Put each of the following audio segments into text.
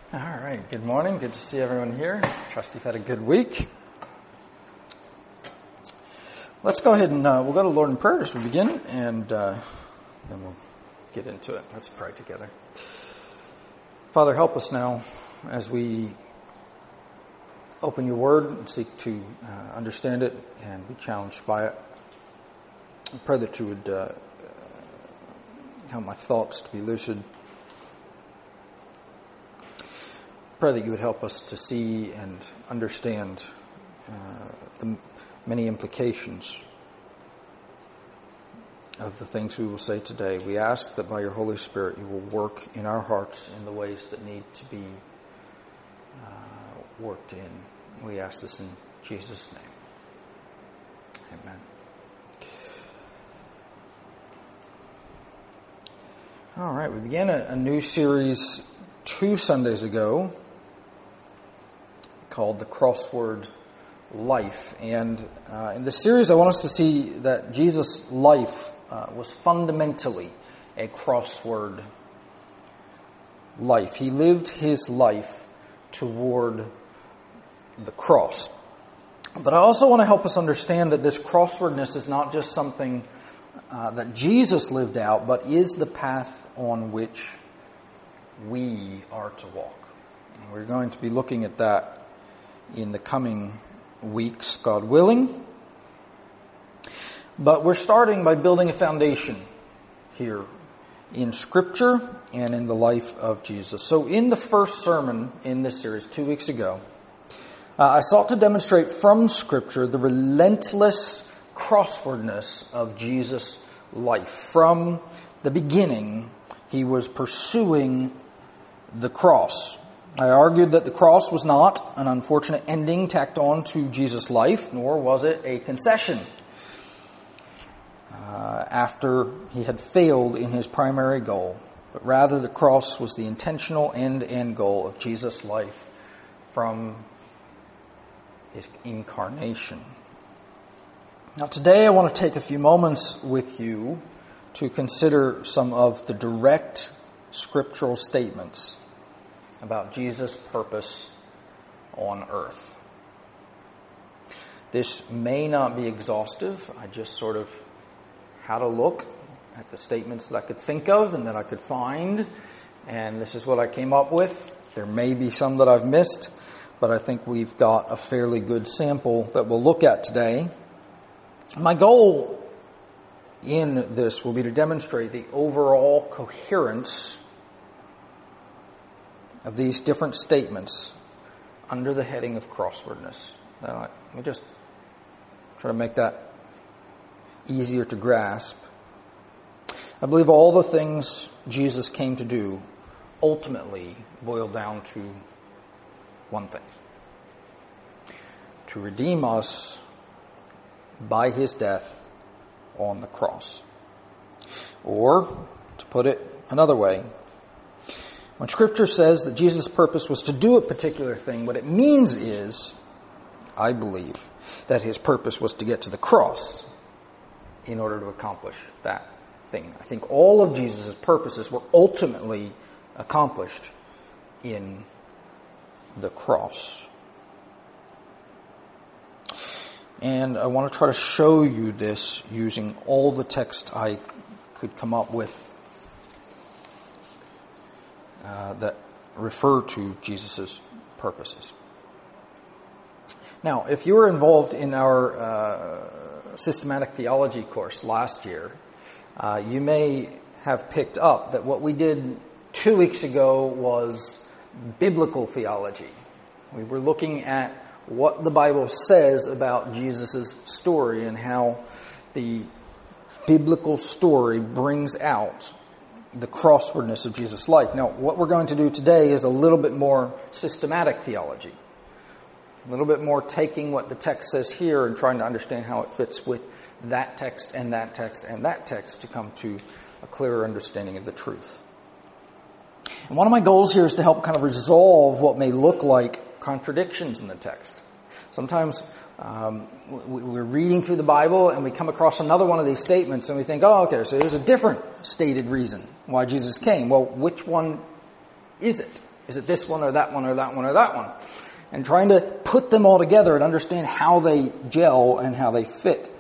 All right, good morning. Good to see everyone here. Trust you've had a good week. Let's go ahead and we'll go to Lord in prayer as we begin, and then we'll get into it. Let's pray together. Father, help us now as we open your word and seek to understand it and be challenged by it. I pray that you would help my thoughts to be lucid. Pray that you would help us to see and understand the many implications of the things we will say today. We ask that by your Holy Spirit you will work in our hearts in the ways that need to be worked in. We ask this in Jesus' name. Amen. All right, we began a new series 2 Sundays ago called The Crossword Life. And in this series, I want us to see that Jesus' life was fundamentally a crossword life. He lived his life toward the cross. But I also want to help us understand that this crosswordness is not just something that Jesus lived out, but is the path on which we are to walk. And we're going to be looking at that in the coming weeks, God willing. But we're starting by building a foundation here in Scripture and in the life of Jesus. So in the first sermon in this series 2 weeks ago, I sought to demonstrate from Scripture the relentless crosswordness of Jesus' life. From the beginning, he was pursuing the cross. I argued that the cross was not an unfortunate ending tacked on to Jesus' life, nor was it a concession after he had failed in his primary goal, but rather the cross was the intentional end goal of Jesus' life from his incarnation. Now today I want to take a few moments with you to consider some of the direct scriptural statements about Jesus' purpose on earth. This may not be exhaustive. I just sort of had a look at the statements that I could think of and that I could find, and this is what I came up with. There may be some that I've missed, but I think we've got a fairly good sample that we'll look at today. My goal in this will be to demonstrate the overall coherence of these different statements under the heading of crosswordness. Let me just try to make that easier to grasp. I believe all the things Jesus came to do ultimately boil down to one thing: to redeem us by his death on the cross. Or, to put it another way, when Scripture says that Jesus' purpose was to do a particular thing, what it means is, I believe, that his purpose was to get to the cross in order to accomplish that thing. I think all of Jesus' purposes were ultimately accomplished in the cross. And I want to try to show you this using all the text I could come up with that refer to Jesus' purposes. Now, if you were involved in our systematic theology course last year, you may have picked up that what we did 2 weeks ago was biblical theology. We were looking at what the Bible says about Jesus' story and how the biblical story brings out the crosswordness of Jesus' life. Now, what we're going to do today is a little bit more systematic theology. A little bit more taking what the text says here and trying to understand how it fits with that text and that text and that text to come to a clearer understanding of the truth. And one of my goals here is to help kind of resolve what may look like contradictions in the text. Sometimes we're reading through the Bible and we come across another one of these statements and we think, oh, okay, so there's a different stated reason why Jesus came. Well, which one is it? Is it this one or that one or that one or that one? And trying to put them all together and understand how they gel and how they fit.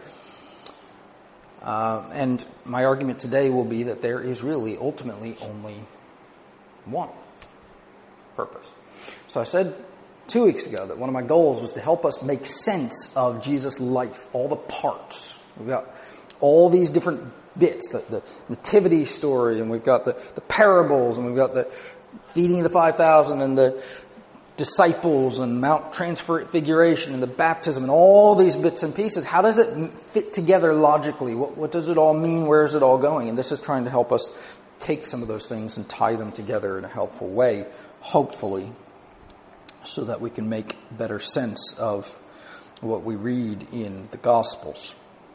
And my argument today will be that there is really ultimately only one purpose. So I said 2 weeks ago that one of my goals was to help us make sense of Jesus' life, all the parts. We've got all these different bits, the nativity story, and we've got the parables, and we've got the feeding of the 5,000 and the disciples and Mount Transfiguration and the baptism and all these bits and pieces. How does it fit together logically? What does it all mean? Where is it all going? And this is trying to help us take some of those things and tie them together in a helpful way, hopefully, so that we can make better sense of what we read in the Gospels.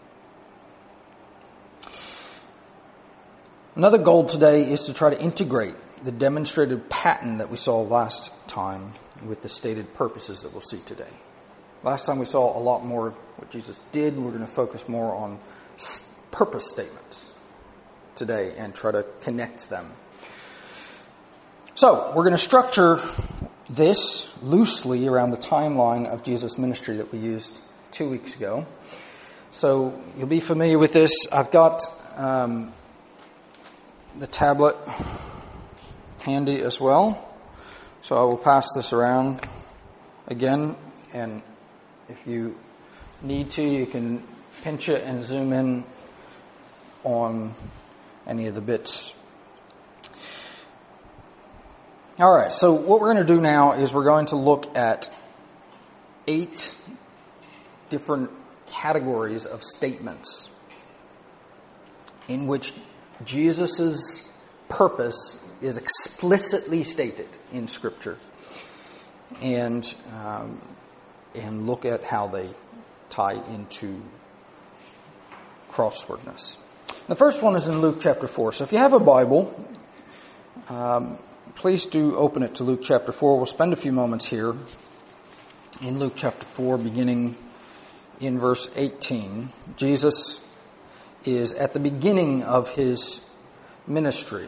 Another goal today is to try to integrate the demonstrated pattern that we saw last time with the stated purposes that we'll see today. Last time we saw a lot more what Jesus did. We're going to focus more on purpose statements today and try to connect them. So we're going to structure this loosely around the timeline of Jesus' ministry that we used 2 weeks ago. So you'll be familiar with this. I've got the tablet handy as well. So I will pass this around again, and if you need to, you can pinch it and zoom in on any of the bits. All right, so what we're going to do now is we're going to look at 8 different categories of statements in which Jesus' purpose is explicitly stated in Scripture, and look at how they tie into crosswordness. The first one is in Luke chapter 4. So if you have a Bible, please do open it to Luke chapter 4. We'll spend a few moments here in Luke chapter 4, beginning in verse 18. Jesus is at the beginning of his ministry.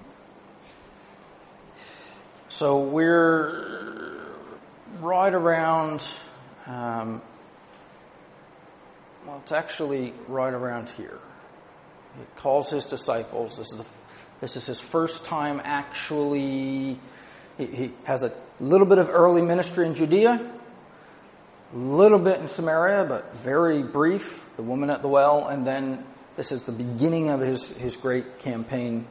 So we're right around, it's actually right around here. He calls his disciples. This is his first time actually. He has a little bit of early ministry in Judea, a little bit in Samaria, but very brief, the woman at the well, and then this is the beginning of his great campaign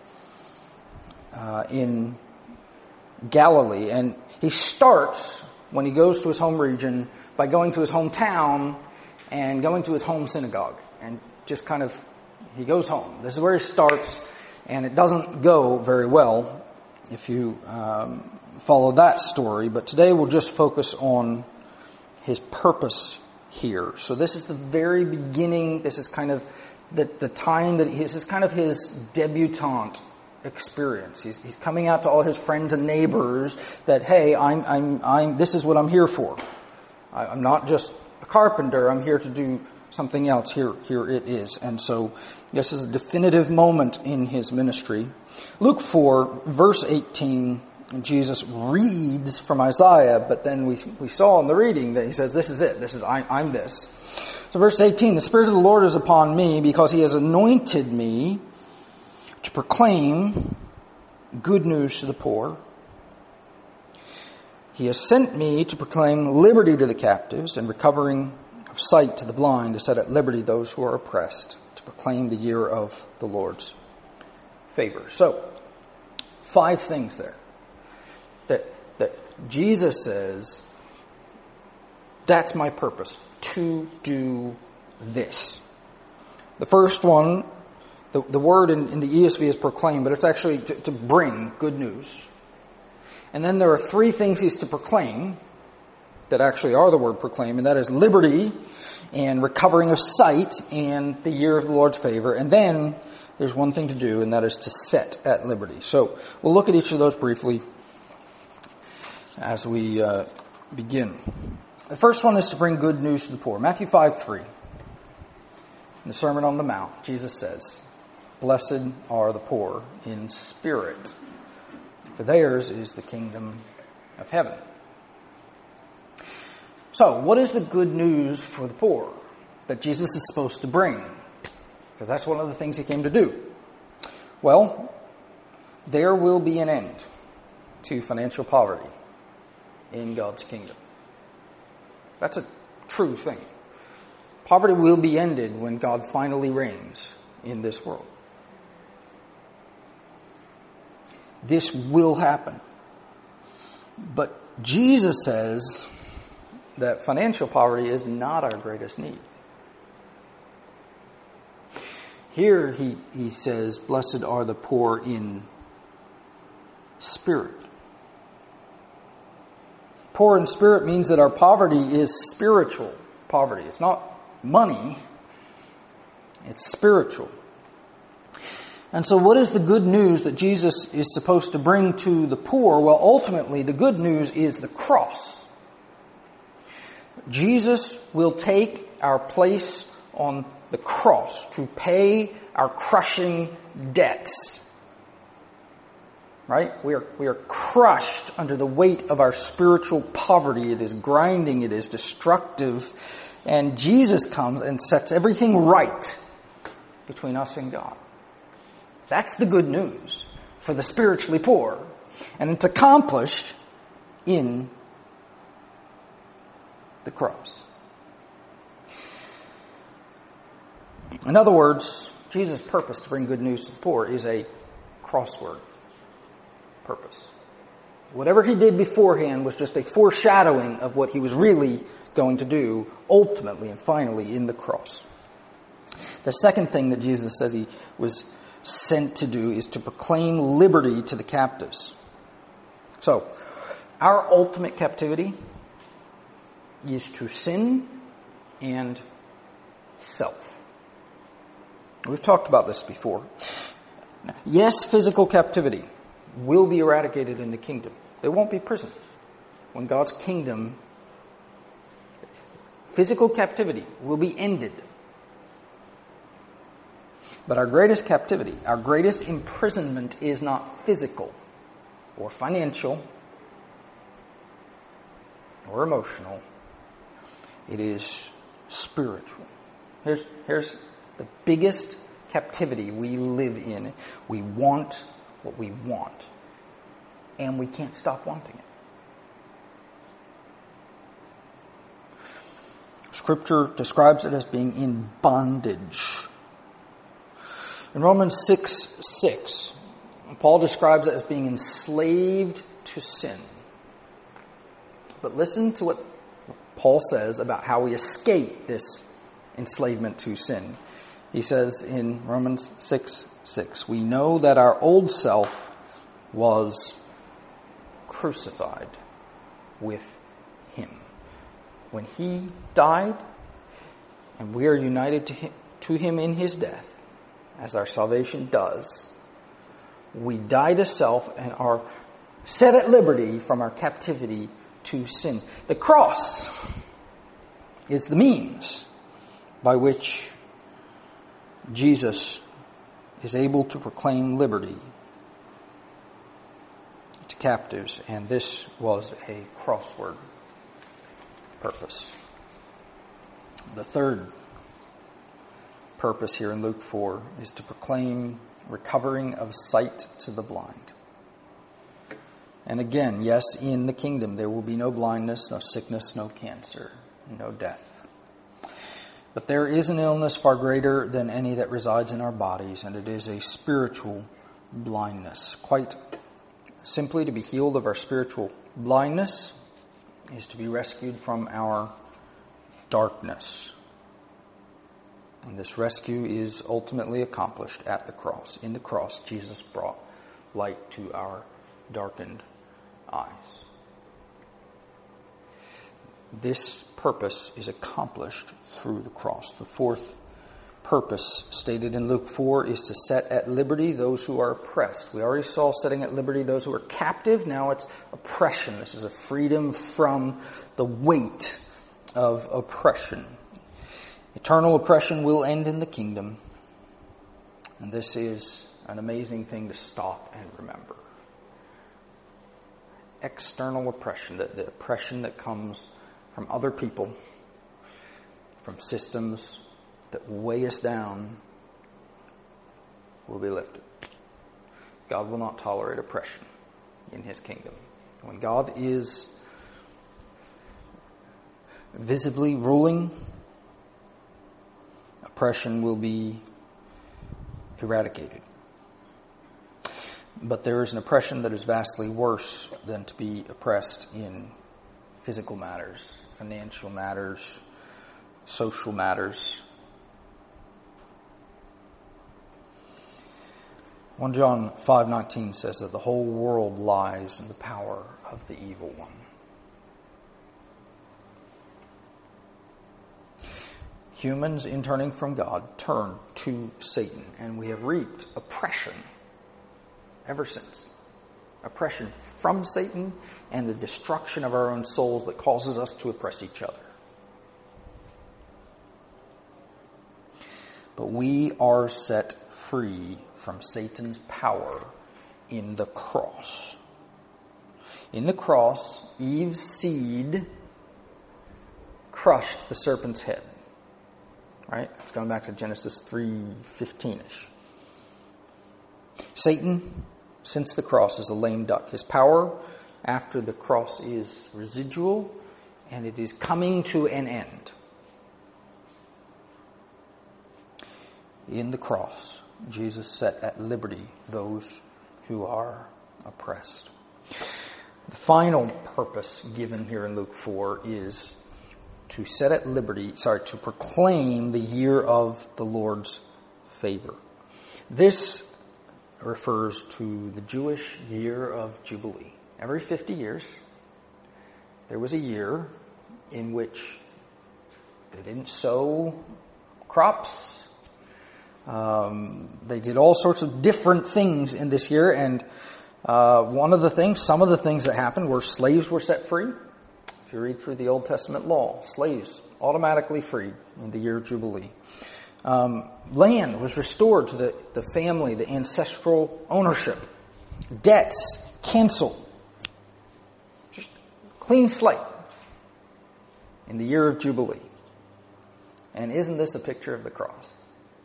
in Galilee. And he starts, when he goes to his home region, by going to his hometown and going to his home synagogue. And just kind of, he goes home. This is where he starts, and it doesn't go very well if you follow that story. But today we'll just focus on his purpose here. So this is the very beginning. This is kind of the time that this is kind of his debutante experience. He's coming out to all his friends and neighbors that, hey, I'm this is what I'm here for. I'm not just a carpenter. I'm here to do something else. Here it is. And so this is a definitive moment in his ministry. Luke 4, verse 18, Jesus reads from Isaiah, but then we saw in the reading that he says, this is it. This is, I'm this. So verse 18, the Spirit of the Lord is upon me because he has anointed me to proclaim good news to the poor. He has sent me to proclaim liberty to the captives and recovering of sight to the blind, to set at liberty those who are oppressed, to proclaim the year of the Lord's favor. So, 5 things there that Jesus says, that's my purpose, to do this. The first one, the word in the ESV is proclaim, but it's actually to bring good news. And then there are 3 things he's to proclaim that actually are the word proclaim, and that is liberty and recovering of sight and the year of the Lord's favor. And then there's one thing to do, and that is to set at liberty. So we'll look at each of those briefly as we begin. The first one is to bring good news to the poor. Matthew 5:3. In the Sermon on the Mount, Jesus says, blessed are the poor in spirit, for theirs is the kingdom of heaven. So, what is the good news for the poor that Jesus is supposed to bring? Because that's one of the things he came to do. Well, there will be an end to financial poverty in God's kingdom. That's a true thing. Poverty will be ended when God finally reigns in this world. This will happen. But Jesus says that financial poverty is not our greatest need. Here he says, blessed are the poor in spirit. Poor in spirit means that our poverty is spiritual poverty. It's not money. It's spiritual. And so what is the good news that Jesus is supposed to bring to the poor? Well, ultimately, the good news is the cross. Jesus will take our place on the cross to pay our crushing debts. Right? We are crushed under the weight of our spiritual poverty. It is grinding. It is destructive. And Jesus comes and sets everything right between us and God. That's the good news for the spiritually poor. And it's accomplished in the cross. In other words, Jesus' purpose to bring good news to the poor is a crossword purpose. Whatever he did beforehand was just a foreshadowing of what he was really going to do ultimately and finally in the cross. The second thing that Jesus says he was sent to do is to proclaim liberty to the captives. So, our ultimate captivity is to sin and self. We've talked about this before. Yes, physical captivity will be eradicated in the kingdom. There won't be prison. When God's kingdom, physical captivity will be ended. But our greatest captivity, our greatest imprisonment is not physical or financial or emotional. It is spiritual. Here's the biggest captivity we live in. We want what we want, and we can't stop wanting it. Scripture describes it as being in bondage. In Romans 6:6, Paul describes it as being enslaved to sin. But listen to what Paul says about how we escape this enslavement to sin. He says in Romans 6:6, we know that our old self was crucified with him. When he died, and we are united to him in his death, as our salvation does, we die to self and are set at liberty from our captivity to sin. The cross is the means by which Jesus is able to proclaim liberty to captives, and this was a crossword purpose. The third purpose here in Luke 4 is to proclaim recovering of sight to the blind. And again, yes, in the kingdom there will be no blindness, no sickness, no cancer, no death. But there is an illness far greater than any that resides in our bodies, and it is a spiritual blindness. Quite simply, to be healed of our spiritual blindness is to be rescued from our darkness. And this rescue is ultimately accomplished at the cross. In the cross, Jesus brought light to our darkened eyes. This purpose is accomplished through the cross. The fourth purpose stated in Luke 4 is to set at liberty those who are oppressed. We already saw setting at liberty those who are captive. Now it's oppression. This is a freedom from the weight of oppression. Eternal oppression will end in the kingdom. And this is an amazing thing to stop and remember. external oppression, the oppression that comes from other people, from systems that weigh us down, will be lifted. God will not tolerate oppression in his kingdom. When God is visibly ruling, oppression will be eradicated. But there is an oppression that is vastly worse than to be oppressed in physical matters, financial matters, social matters. 1 John 5:19 says that the whole world lies in the power of the evil one. Humans, in turning from God, turn to Satan, and we have reaped oppression ever since. Oppression from Satan and the destruction of our own souls that causes us to oppress each other. But we are set free from Satan's power in the cross. In the cross, Eve's seed crushed the serpent's head. Right? It's going back to Genesis 3:15-ish. Satan, since the cross, is a lame duck. His power after the cross is residual, and it is coming to an end. In the cross, Jesus set at liberty those who are oppressed. The final purpose given here in Luke 4 is to set at liberty, to proclaim the year of the Lord's favor. This refers to the Jewish year of Jubilee. Every 50 years, there was a year in which they didn't sow crops. They did all sorts of different things in this year, and some of the things that happened were slaves were set free. If you read through the Old Testament law, slaves automatically freed in the year of Jubilee. Land was restored to the family, the ancestral ownership. Debts canceled. Just clean slate in the year of Jubilee. And isn't this a picture of the cross?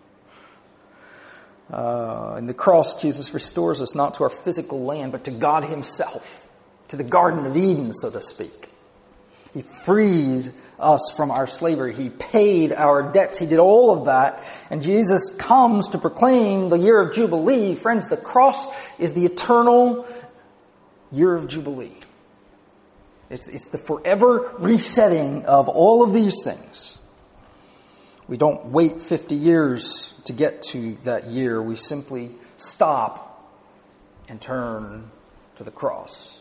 In the cross, Jesus restores us not to our physical land, but to God himself, to the Garden of Eden, so to speak. He freed us from our slavery. He paid our debts. He did all of that. And Jesus comes to proclaim the year of Jubilee. Friends, the cross is the eternal year of Jubilee. It's the forever resetting of all of these things. We don't wait 50 years to get to that year. We simply stop and turn to the cross.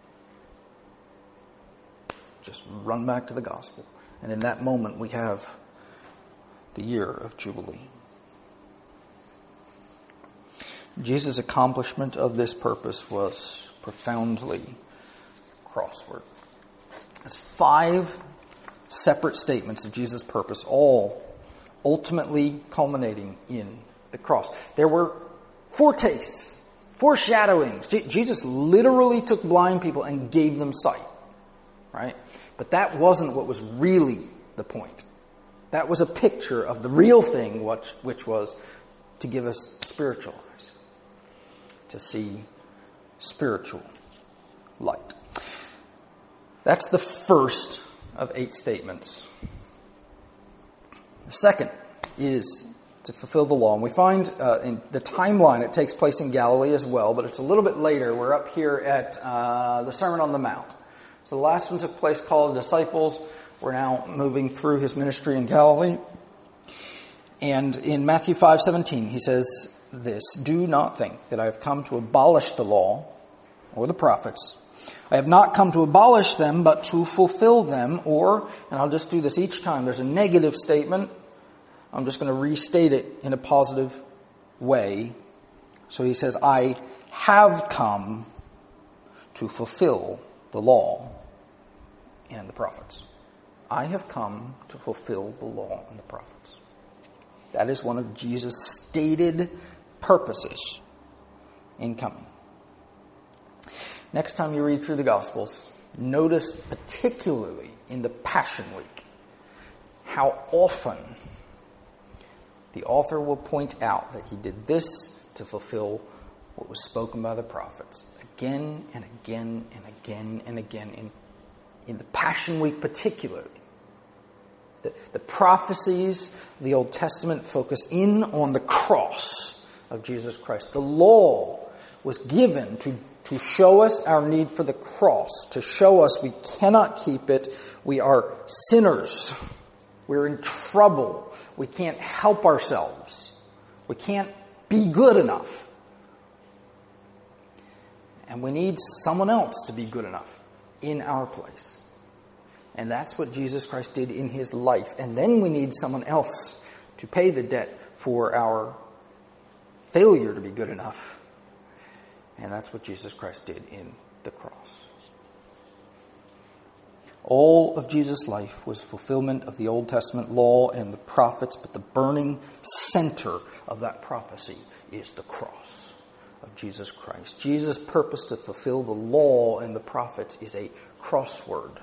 Just run back to the gospel. And in that moment, we have the year of Jubilee. Jesus' accomplishment of this purpose was profoundly crossword. There's 5 separate statements of Jesus' purpose, all ultimately culminating in the cross. There were foretastes, foreshadowings. Jesus literally took blind people and gave them sight. Right? But that wasn't what was really the point. That was a picture of the real thing, which was to give us spiritual eyes, to see spiritual light. That's the first of 8 statements. The second is to fulfill the law. And we find in the timeline it takes place in Galilee as well, but it's a little bit later. We're up here at the Sermon on the Mount. So the last one took place called the Disciples. We're now moving through his ministry in Galilee. And in Matthew 5:17, he says this, "Do not think that I have come to abolish the law or the prophets. I have not come to abolish them, but to fulfill them." Or, and I'll just do this each time, there's a negative statement. I'm just going to restate it in a positive way. So he says, "I have come to fulfill the law and the prophets." I have come to fulfill the law and the prophets. That is one of Jesus' stated purposes in coming. Next time you read through the Gospels, notice particularly in the Passion Week how often the author will point out that he did this to fulfill what was spoken by the prophets again and again and again and again in the Passion Week particularly. The prophecies of the Old Testament focus in on the cross of Jesus Christ. The law was given to show us our need for the cross, to show us we cannot keep it. We are sinners. We're in trouble. We can't help ourselves. We can't be good enough. And we need someone else to be good enough in our place. And that's what Jesus Christ did in his life. And then we need someone else to pay the debt for our failure to be good enough. And that's what Jesus Christ did in the cross. All of Jesus' life was fulfillment of the Old Testament law and the prophets, but the burning center of that prophecy is the cross of Jesus Christ. Jesus' purpose to fulfill the law and the prophets is a crossword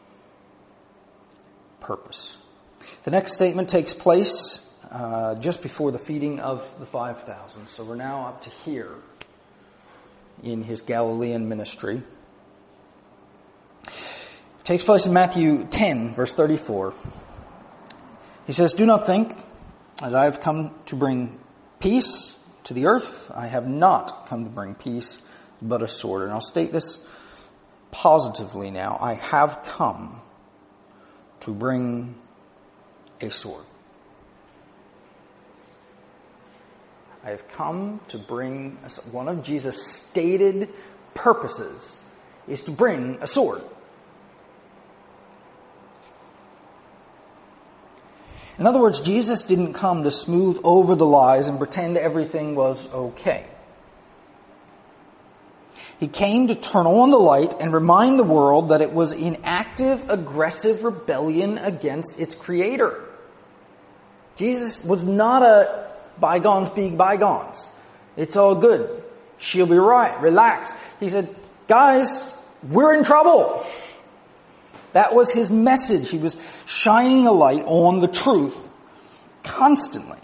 purpose. The next statement takes place just before the feeding of the 5,000. So we're now up to here in his Galilean ministry. It takes place in Matthew 10, verse 34. He says, "Do not think that I have come to bring peace to the earth. I have not come to bring peace, but a sword." And I'll state this positively now. I have come to bring a sword. I have come to bring a sword. One of Jesus' stated purposes is to bring a sword. In other words, Jesus didn't come to smooth over the lies and pretend everything was okay. He came to turn on the light and remind the world that it was in active, aggressive rebellion against its creator. Jesus was not a bygones be bygones. It's all good. She'll be right. Relax. He said, guys, we're in trouble. That was his message. He was shining a light on the truth constantly.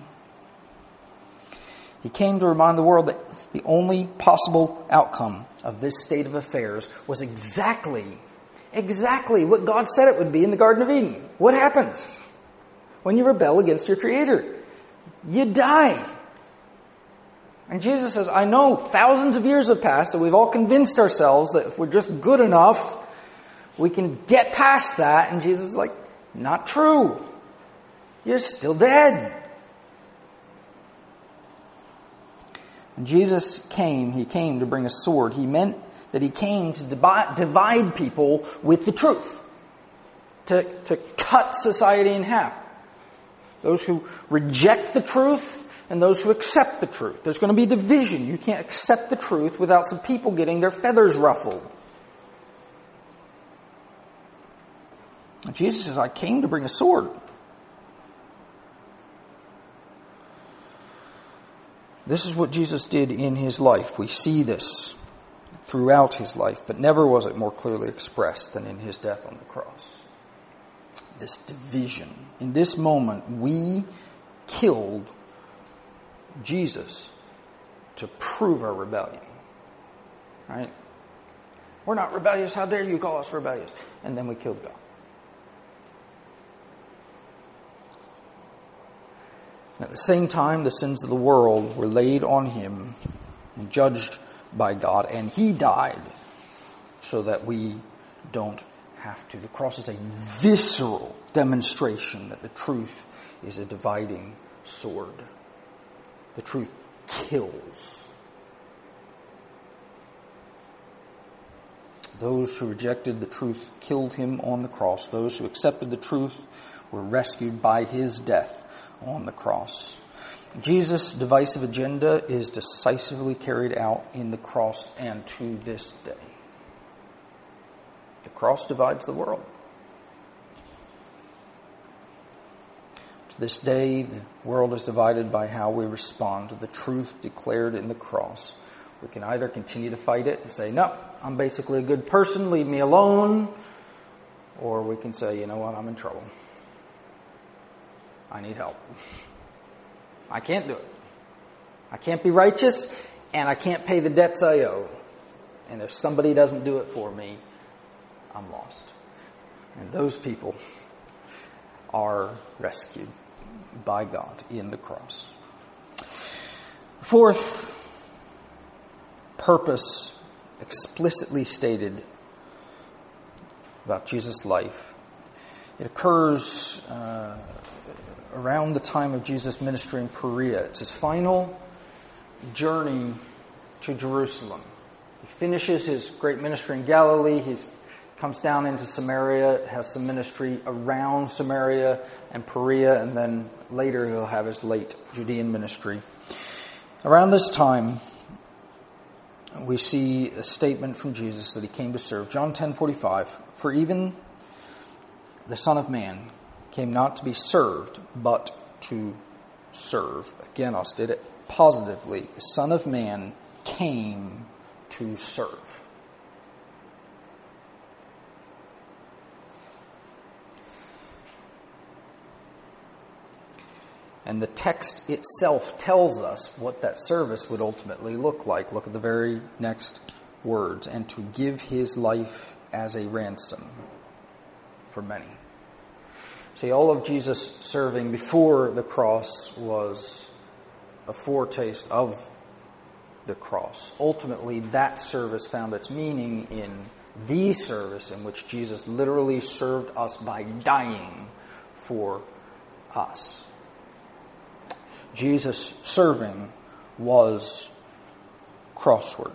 He came to remind the world that the only possible outcome of this state of affairs was exactly what God said it would be in the Garden of Eden. What happens when you rebel against your Creator? You die. And Jesus says, I know thousands of years have passed and we've all convinced ourselves that if we're just good enough, we can get past that. And Jesus is like, not true. You're still dead. When Jesus came, he came to bring a sword. He meant that he came to divide people with the truth. To cut society in half. Those who reject the truth and those who accept the truth. There's going to be division. You can't accept the truth without some people getting their feathers ruffled. And Jesus says, I came to bring a sword. This is what Jesus did in his life. We see this throughout his life, but never was it more clearly expressed than in his death on the cross. This division. In this moment, we killed Jesus to prove our rebellion. Right? We're not rebellious. How dare you call us rebellious? And then we killed God. At the same time, the sins of the world were laid on him and judged by God, and he died so that we don't have to. The cross is a visceral demonstration that the truth is a dividing sword. The truth kills. Those who rejected the truth killed him on the cross. Those who accepted the truth were rescued by his death on the cross. Jesus' divisive agenda is decisively carried out in the cross and to this day. The cross divides the world. To this day, the world is divided by how we respond to the truth declared in the cross, We can either continue to fight it and say, no, I'm basically a good person, leave me alone. Or we can say, you know what, I'm in trouble. I need help. I can't do it. I can't be righteous, and I can't pay the debts I owe. And if somebody doesn't do it for me, I'm lost. And those people are rescued by God in the cross. Fourth purpose explicitly stated about Jesus' life. It occurs around the time of Jesus' ministry in Perea. It's his final journey to Jerusalem. He finishes his great ministry in Galilee. He comes down into Samaria, has some ministry around Samaria and Perea, and then later he'll have his late Judean ministry. Around this time, we see a statement from Jesus that he came to serve. John 10:45, for even the Son of Man came not to be served, but to serve. Again, I'll state it positively. The Son of Man came to serve. And the text itself tells us what that service would ultimately look like. Look at the very next words. And to give his life as a ransom for many. See, all of Jesus serving before the cross was a foretaste of the cross. Ultimately, that service found its meaning in the service in which Jesus literally served us by dying for us. Jesus serving was crossword.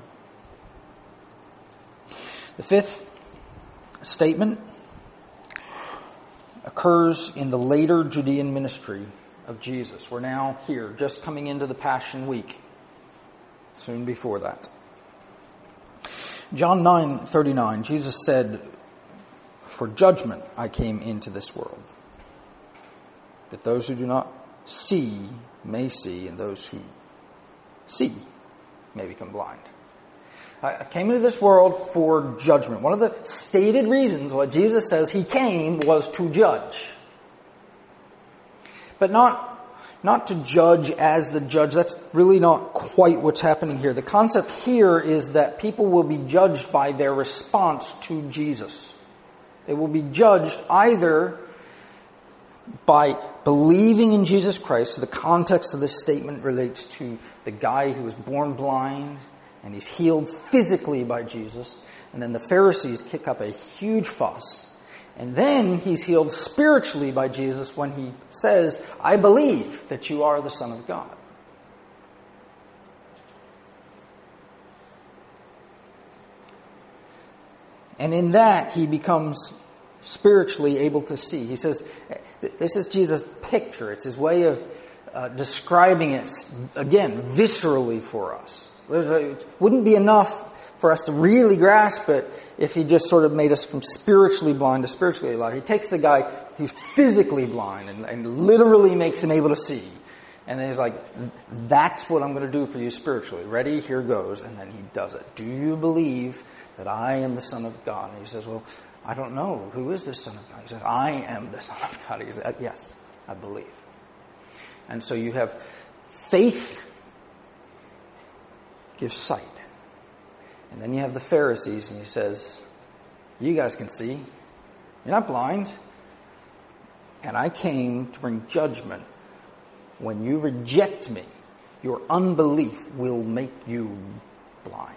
The fifth statement occurs in the later Judean ministry of Jesus. We're now here, just coming into the Passion Week. Soon before that. John 9:39, Jesus said, for judgment I came into this world, that those who do not see may see, and those who see may become blind. I came into this world for judgment. One of the stated reasons why Jesus says he came was to judge. But not to judge as the judge. That's really not quite what's happening here. The concept here is that people will be judged by their response to Jesus. They will be judged either by believing in Jesus Christ. So the context of this statement relates to the guy who was born blind and he's healed physically by Jesus. And then the Pharisees kick up a huge fuss. And then he's healed spiritually by Jesus when he says, I believe that you are the Son of God. And in that, he becomes spiritually able to see. He says, this is Jesus' picture. It's his way of describing it, again, viscerally for us. It wouldn't be enough for us to really grasp it if he just sort of made us from spiritually blind to spiritually alive. He takes the guy who's physically blind and literally makes him able to see. And then he's like, that's what I'm going to do for you spiritually. Ready? Here goes. And then he does it. Do you believe that I am the Son of God? And he says, well, I don't know. Who is the Son of God? He says, I am the Son of God. He says, yes, I believe. And so you have faith gives sight. And then you have the Pharisees, and he says, you guys can see. You're not blind. And I came to bring judgment. When you reject me, your unbelief will make you blind.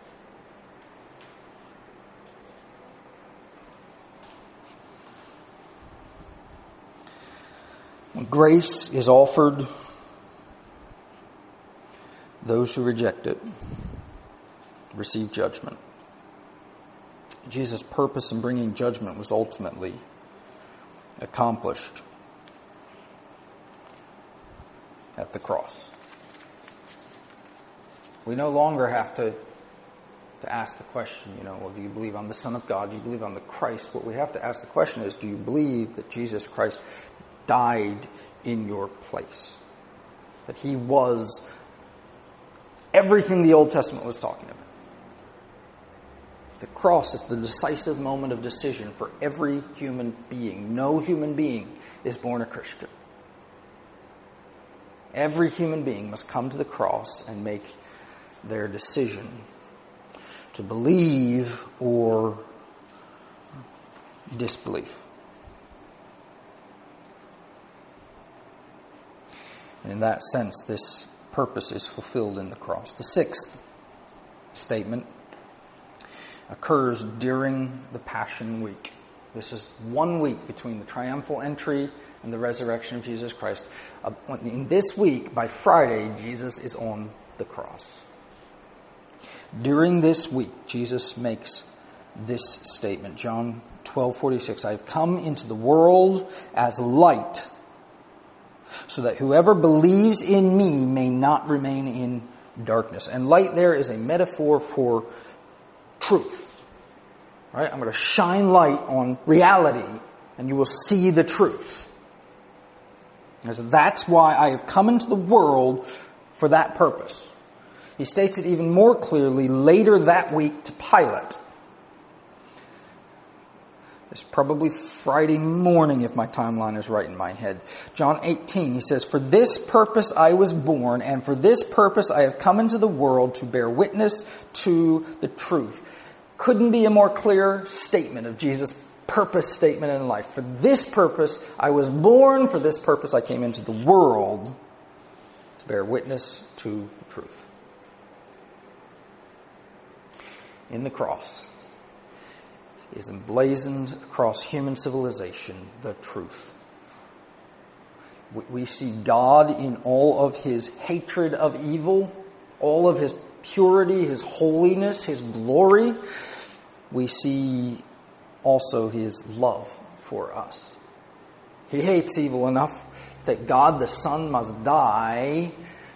When grace is offered, those who reject it receive judgment. Jesus' purpose in bringing judgment was ultimately accomplished at the cross. We no longer have to ask the question, well, do you believe I'm the Son of God? Do you believe I'm the Christ? What we have to ask the question is, do you believe that Jesus Christ died in your place? That he was everything the Old Testament was talking about. The cross is the decisive moment of decision for every human being. No human being is born a Christian. Every human being must come to the cross and make their decision to believe or disbelief. And in that sense, this purpose is fulfilled in the cross. The sixth statement occurs during the Passion Week. This is 1 week between the triumphal entry and the resurrection of Jesus Christ. In this week, by Friday, Jesus is on the cross. During this week, Jesus makes this statement. John 12:46, I have come into the world as light, so that whoever believes in me may not remain in darkness. And light there is a metaphor for truth. Right? I'm going to shine light on reality, and you will see the truth. And so that's why I have come into the world for that purpose. He states it even more clearly later that week to Pilate. It's probably Friday morning if my timeline is right in my head. John 18, he says, for this purpose I was born, and for this purpose I have come into the world to bear witness to the truth. Couldn't be a more clear statement of Jesus' purpose statement in life. For this purpose I was born, for this purpose I came into the world to bear witness to the truth. In the cross is emblazoned across human civilization the truth. We see God in all of his hatred of evil, all of his purity, his holiness, his glory. We see also his love for us. He hates evil enough that God the Son must die.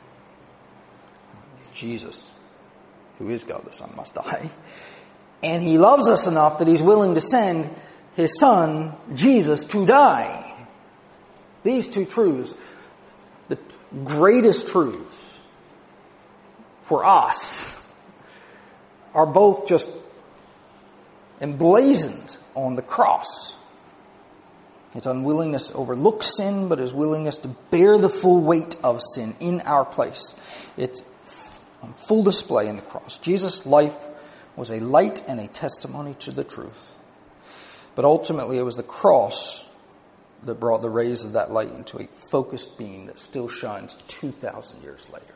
Jesus, who is God the Son, must die. And he loves us enough that he's willing to send his Son, Jesus, to die. These two truths, the greatest truths for us, are both just emblazoned on the cross. His unwillingness to overlook sin, but his willingness to bear the full weight of sin in our place. It's on full display in the cross. Jesus' life was a light and a testimony to the truth. But ultimately it was the cross that brought the rays of that light into a focused beam that still shines 2,000 years later.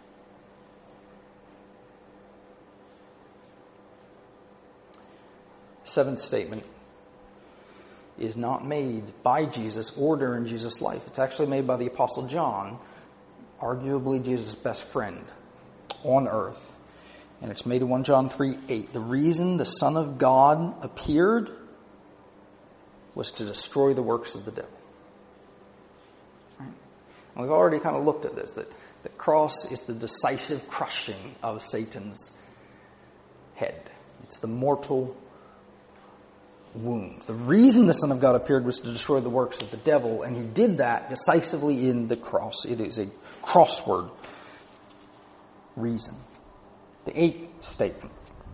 Seventh statement is not made by Jesus or during Jesus' life. It's actually made by the Apostle John, arguably Jesus' best friend on earth. And it's made in 1 John 3:8. The reason the Son of God appeared was to destroy the works of the devil. Right? And we've already kind of looked at this, that the cross is the decisive crushing of Satan's head. It's the mortal wound. The reason the Son of God appeared was to destroy the works of the devil, and he did that decisively in the cross. It is a crossword reason. The eighth statement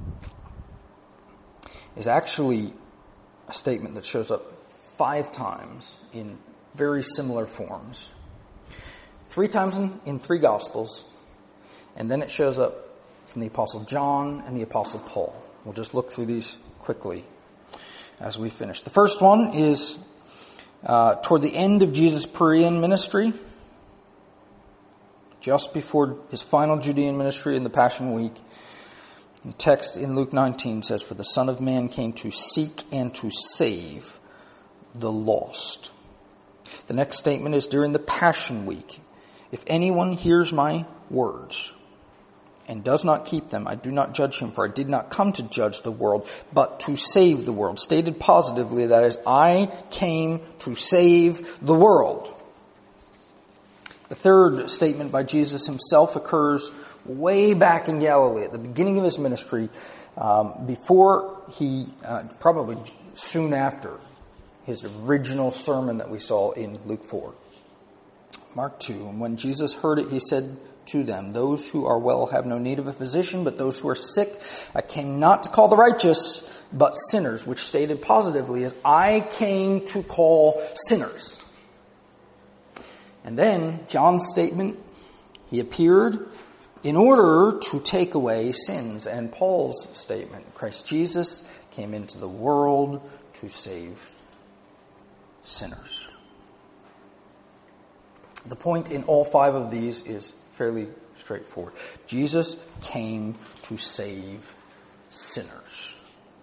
is actually a statement that shows up 5 times in very similar forms. 3 times in 3 Gospels, and then it shows up from the Apostle John and the Apostle Paul. We'll just look through these quickly as we finish. The first one is toward the end of Jesus' Perean ministry, just before his final Judean ministry in the Passion Week. The text in Luke 19 says, for the Son of Man came to seek and to save the lost. The next statement is during the Passion Week. If anyone hears my words and does not keep them, I do not judge him, for I did not come to judge the world, but to save the world. Stated positively, that is, I came to save the world. The third statement by Jesus himself occurs way back in Galilee at the beginning of his ministry, before he, probably soon after his original sermon that we saw in Luke 4. Mark 2, and when Jesus heard it, he said to them. Those who are well have no need of a physician, but those who are sick. I came not to call the righteous, but sinners, which stated positively is, I came to call sinners. And then John's statement, he appeared in order to take away sins. And Paul's statement, Christ Jesus came into the world to save sinners. The point in all five of these is fairly straightforward. Jesus came to save sinners.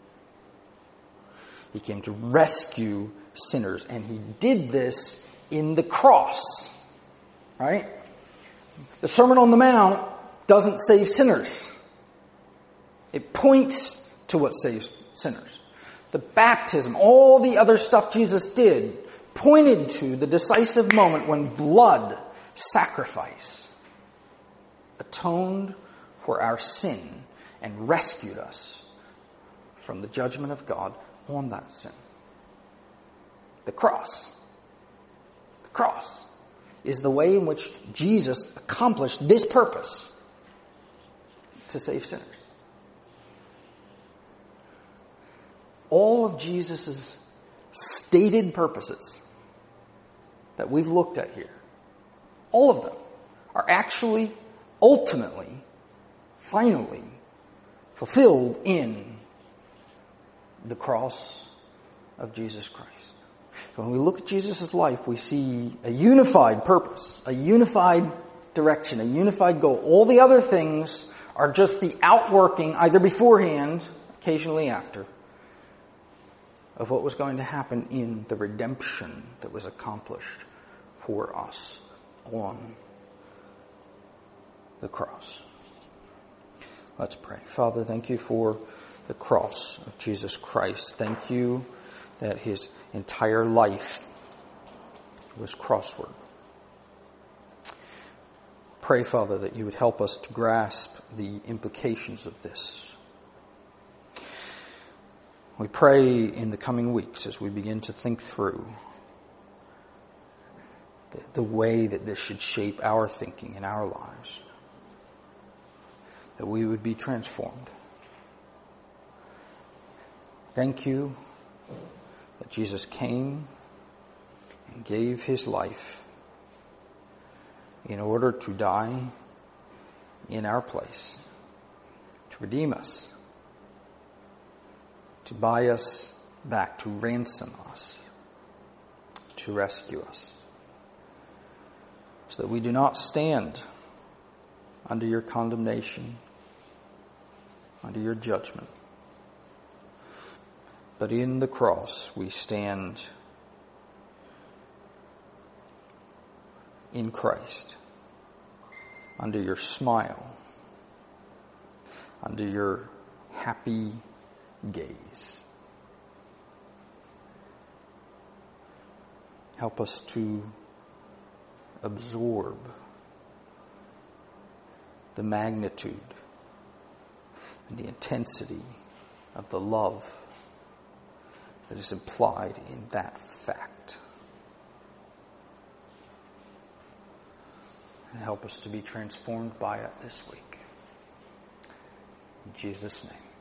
He came to rescue sinners, and he did this in the cross. Right? The Sermon on the Mount doesn't save sinners. It points to what saves sinners. The baptism, all the other stuff Jesus did, pointed to the decisive moment when blood, sacrifice, atoned for our sin and rescued us from the judgment of God on that sin. The cross. The cross is the way in which Jesus accomplished this purpose, to save sinners. All of Jesus' stated purposes that we've looked at here, all of them are actually, ultimately, finally fulfilled in the cross of Jesus Christ. When we look at Jesus' life, we see a unified purpose, a unified direction, a unified goal. All the other things are just the outworking, either beforehand, occasionally after, of what was going to happen in the redemption that was accomplished for us on the cross. Let's pray. Father, thank you for the cross of Jesus Christ. Thank you that his entire life was crossword. Pray, Father, that you would help us to grasp the implications of this. We pray in the coming weeks as we begin to think through the way that this should shape our thinking in our lives, that we would be transformed. Thank you that Jesus came and gave his life in order to die in our place, to redeem us, to buy us back, to ransom us, to rescue us, so that we do not stand under your condemnation, under your judgment. But in the cross, we stand in Christ, under your smile, under your happy gaze. Help us to absorb the magnitude and the intensity of the love that is implied in that fact. And help us to be transformed by it this week. In Jesus' name.